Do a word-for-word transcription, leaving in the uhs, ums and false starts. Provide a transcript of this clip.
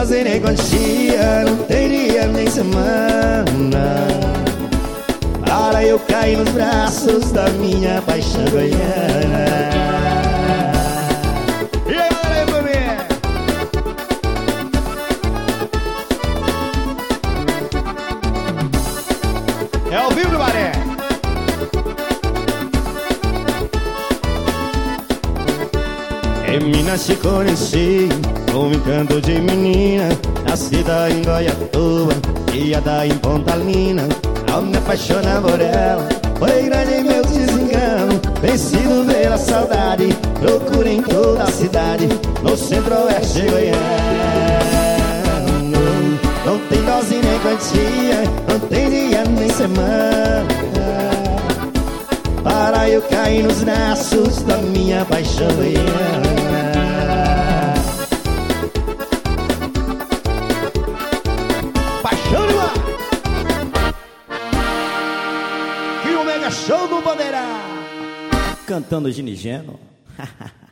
dose nem quantia, não tem dia nem semana para eu cair nos braços da minha paixão goiana. E agora aí, família? É ao vivo, Maré. Em Minas te conheci com um encanto de menina, nascida em Goiatuba, criada em Pontalina. Ao me apaixonar por ela, foi grande meu desengano, vencido pela saudade, procura em toda a cidade, no centro-oeste goiano. Não tem dose nem quantia, não tem dia nem semana para eu cair nos braços da minha paixão goiana. Paixão de mar. E o mega show do Bandeira cantando Ginigeno.